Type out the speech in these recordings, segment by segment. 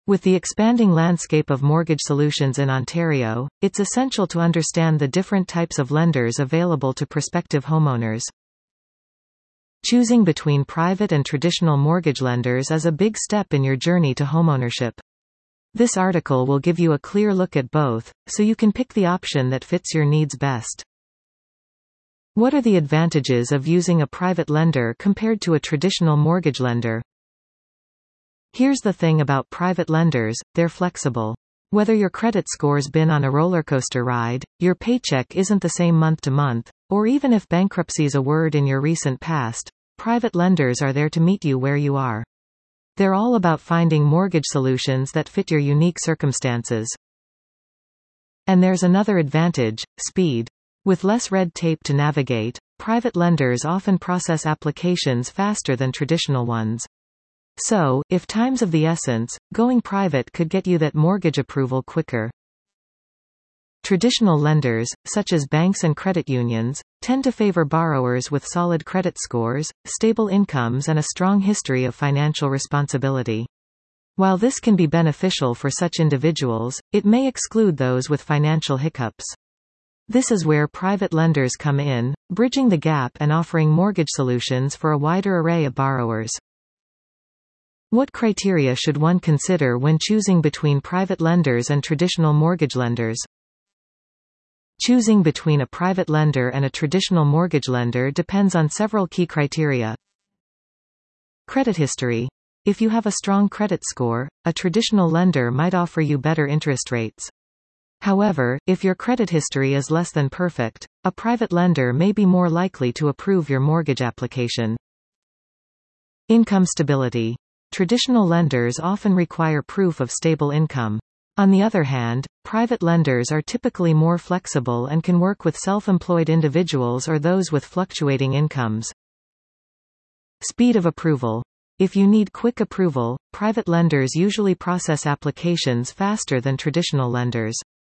With the expanding landscape of mortgage solutions in Ontario, it's essential to understand the different types of lenders available to prospective homeowners. Choosing between private and traditional mortgage lenders is a big step in your journey to homeownership. This article will give you a clear look at both, so you can pick the option that fits your needs best. What are the advantages of using a private lender compared to a traditional mortgage lender? Here's the thing about private lenders, they're flexible. Whether your credit score's been on a roller coaster ride, your paycheck isn't the same month to month, or even if bankruptcy's a word in your recent past, private lenders are there to meet you where you are. They're all about finding mortgage solutions that fit your unique circumstances. And there's another advantage: speed. With less red tape to navigate, private lenders often process applications faster than traditional ones. So, if time's of the essence, going private could get you that mortgage approval quicker. Traditional lenders, such as banks and credit unions, tend to favor borrowers with solid credit scores, stable incomes and a strong history of financial responsibility. While this can be beneficial for such individuals, it may exclude those with financial hiccups. This is where private lenders come in, bridging the gap and offering mortgage solutions for a wider array of borrowers. What criteria should one consider when choosing between private lenders and traditional mortgage lenders? Choosing between a private lender and a traditional mortgage lender depends on several key criteria. Credit history. If you have a strong credit score, a traditional lender might offer you better interest rates. However, if your credit history is less than perfect, a private lender may be more likely to approve your mortgage application. Income stability. Traditional lenders often require proof of stable income. On the other hand, private lenders are typically more flexible and can work with self-employed individuals or those with fluctuating incomes. Speed of approval. If you need quick approval, private lenders usually process applications faster than traditional lenders.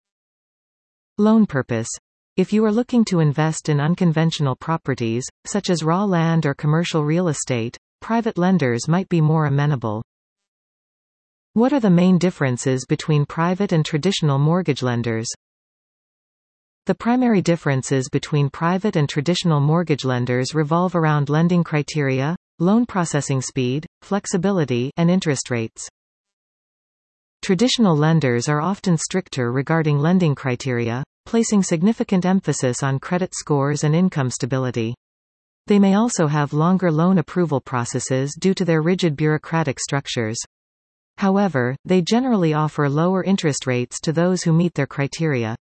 Loan purpose. If you are looking to invest in unconventional properties, such as raw land or commercial real estate, private lenders might be more amenable. What are the main differences between private and traditional mortgage lenders? The primary differences between private and traditional mortgage lenders revolve around lending criteria, loan processing speed, flexibility, and interest rates. Traditional lenders are often stricter regarding lending criteria, placing significant emphasis on credit scores and income stability. They may also have longer loan approval processes due to their rigid bureaucratic structures. However, they generally offer lower interest rates to those who meet their criteria.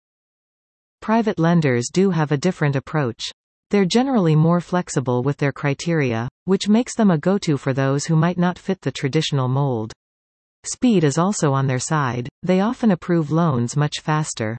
Private lenders do have a different approach. They're generally more flexible with their criteria, which makes them a go-to for those who might not fit the traditional mold. Speed is also on their side, they often approve loans much faster.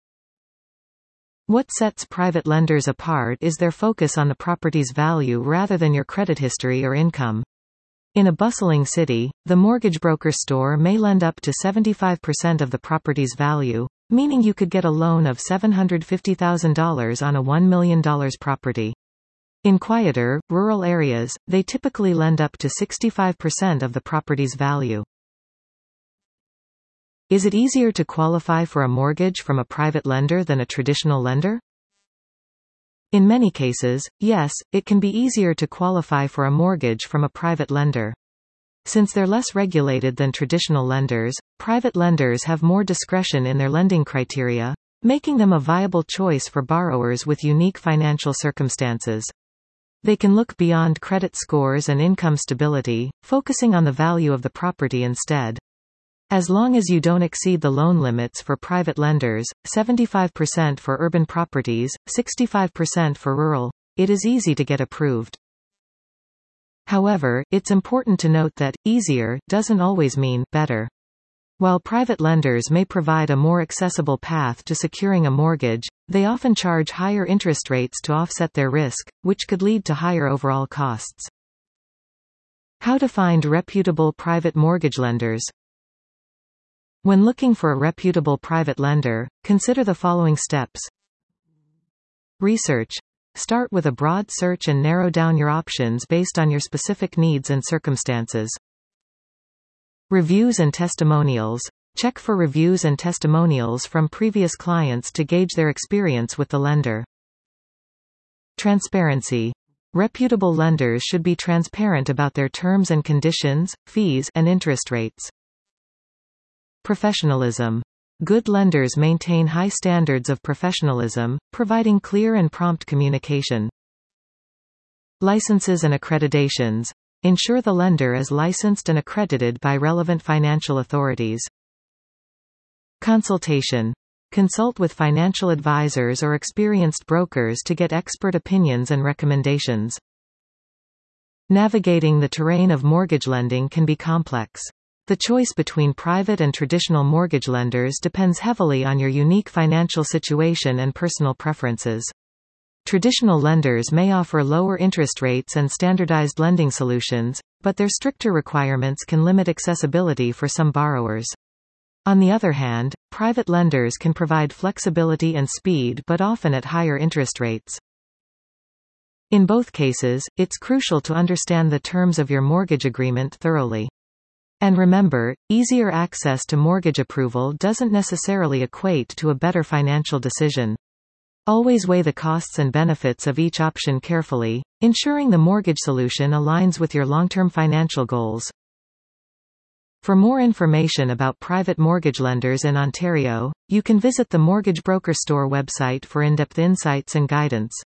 What sets private lenders apart is their focus on the property's value rather than your credit history or income. In a bustling city, the mortgage broker store may lend up to 75% of the property's value, meaning you could get a loan of $750,000 on a $1 million property. In quieter, rural areas, they typically lend up to 65% of the property's value. Is it easier to qualify for a mortgage from a private lender than a traditional lender? In many cases, yes, it can be easier to qualify for a mortgage from a private lender. Since they're less regulated than traditional lenders, private lenders have more discretion in their lending criteria, making them a viable choice for borrowers with unique financial circumstances. They can look beyond credit scores and income stability, focusing on the value of the property instead. As long as you don't exceed the loan limits for private lenders, 75% for urban properties, 65% for rural, it is easy to get approved. However, it's important to note that easier doesn't always mean better. While private lenders may provide a more accessible path to securing a mortgage, they often charge higher interest rates to offset their risk, which could lead to higher overall costs. How to find reputable private mortgage lenders. When looking for a reputable private lender, consider the following steps. Research. Start with a broad search and narrow down your options based on your specific needs and circumstances. Reviews and testimonials. Check for reviews and testimonials from previous clients to gauge their experience with the lender. Transparency. Reputable lenders should be transparent about their terms and conditions, fees, and interest rates. Professionalism. Good lenders maintain high standards of professionalism, providing clear and prompt communication. Licenses and accreditations. Ensure the lender is licensed and accredited by relevant financial authorities. Consultation. Consult with financial advisors or experienced brokers to get expert opinions and recommendations. Navigating the terrain of mortgage lending can be complex. The choice between private and traditional mortgage lenders depends heavily on your unique financial situation and personal preferences. Traditional lenders may offer lower interest rates and standardized lending solutions, but their stricter requirements can limit accessibility for some borrowers. On the other hand, private lenders can provide flexibility and speed but often at higher interest rates. In both cases, it's crucial to understand the terms of your mortgage agreement thoroughly. And remember, easier access to mortgage approval doesn't necessarily equate to a better financial decision. Always weigh the costs and benefits of each option carefully, ensuring the mortgage solution aligns with your long-term financial goals. For more information about private mortgage lenders in Ontario, you can visit the Mortgage Broker Store website for in-depth insights and guidance.